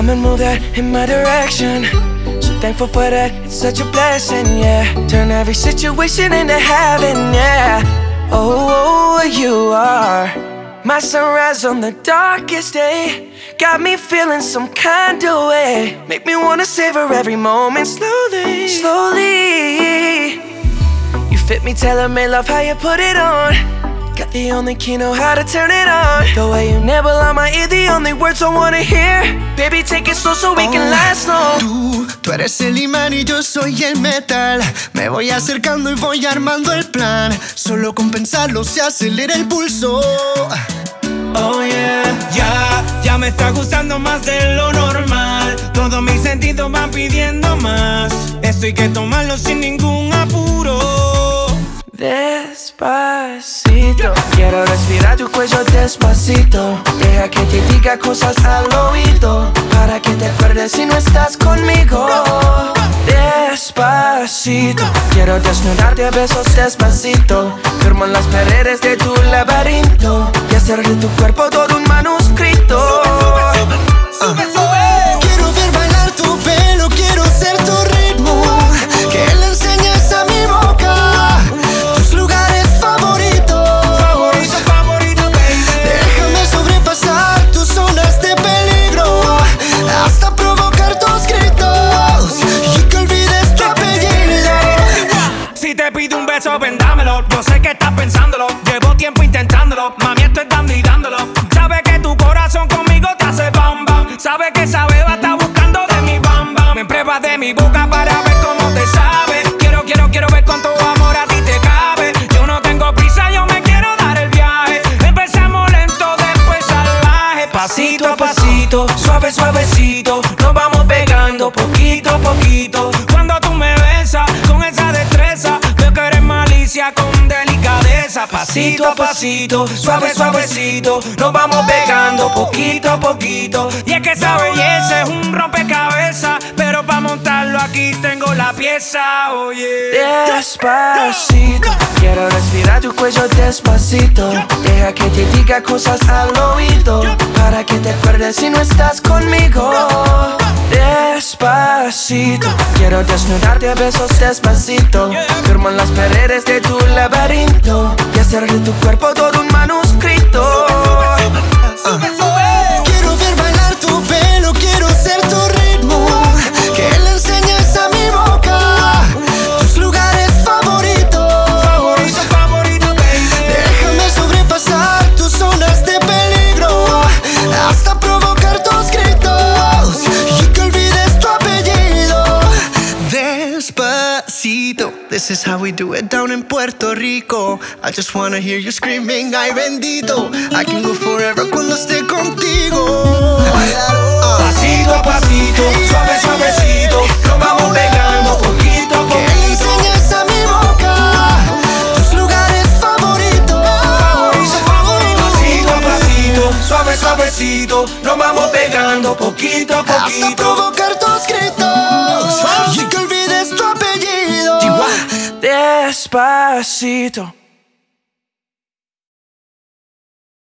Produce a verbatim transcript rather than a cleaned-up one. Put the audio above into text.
come and move that in my direction. So thankful for that, it's such a blessing, yeah. Turn every situation into heaven, yeah. Oh, you are my sunrise on the darkest day. Got me feeling some kind of way. Make me wanna savor every moment slowly, slowly. You fit me, tailor-made, love how you put it on. Got the only key, know how to turn it on. The way you nibble on my ear, the only words I wanna hear. Baby, take it slow so we can last long. Tú, tú eres el imán y yo soy el metal. Me voy acercando y voy armando el plan. Solo con pensarlo se acelera el pulso. Oh yeah, ya, ya me está gustando más de lo normal. Todos mis sentidos van pidiendo más. Esto hay que tomarlo sin ningún apuro. Despacito, quiero respirar tu cuello despacito. Deja que te diga cosas al oído, para que te acuerdes si no estás conmigo. Despacito, quiero desnudarte a besos despacito. Firmo en las paredes de tu laberinto y hacer de tu cuerpo todo un manuscrito. Sube, sube, sube. Quiero ver bailar tu pelo, quiero ser tu ritmo. Que le enseñes a mi boca tus lugares favoritos. Favorito, favorito, baby. Déjame sobrepasar tus zonas de peligro, hasta provocar tus gritos y que olvides tu apellido. Si te pido un beso, ven dámelo. Yo sé que estás pensándolo, llevo tiempo intentándolo. Mami, estoy dando y dándolo. Sabes que tu corazón conmigo te hace bam bam. Sabes que esa beba está buscando de mi bam bam. Me pruebas de mi boca para ver cómo te sabe. Quiero, quiero, quiero ver cuánto amor a ti te cabe. Yo no tengo prisa, yo me quiero dar el viaje. Empezamos lento, después salvaje. Pasito a pasito, suave, suavecito. Nos vamos pegando poquito a poquito. Cuando tú me besas con esa destreza, veo que eres malicia con delicadeza. Pasito a pasito, suave, suavecito. Nos vamos pegando poquito a poquito. Y es que esa belleza es un rompecabezas, pero para montarlo aquí tengo la pieza, oye. Despacito, quiero respirar tu cuello despacito. Deja que te diga cosas al oído, para que te acuerdes si no estás conmigo. Despacito, quiero desnudarte a besos despacito. Firmo en las paredes de tu laberinto y hacer de tu cuerpo todo un manuscrito. Sube, sube. Quiero ver bailar tu pelo, quiero ser tu ritmo. Que le enseñes a mi boca tus lugares favoritos. Favorito, favorito, baby. Déjame sobrepasar tus zonas de peligro, hasta provocar tus gritos y que olvides tu apellido. Despacito, this is how we do it down in Puerto Rico. I just wanna hear you screaming, ay bendito. I can go forever cuando esté contigo. Pasito a pasito, suave, suavecito. Nos vamos pegando poquito a Que le poquito. enseñes a mi boca tus lugares favoritos. Favorito, favorito. Pasito a pasito, suave, suavecito. Nos vamos pegando poquito a Hasta poquito. provocar tus gritos y que olvides tu apellido. Despacito.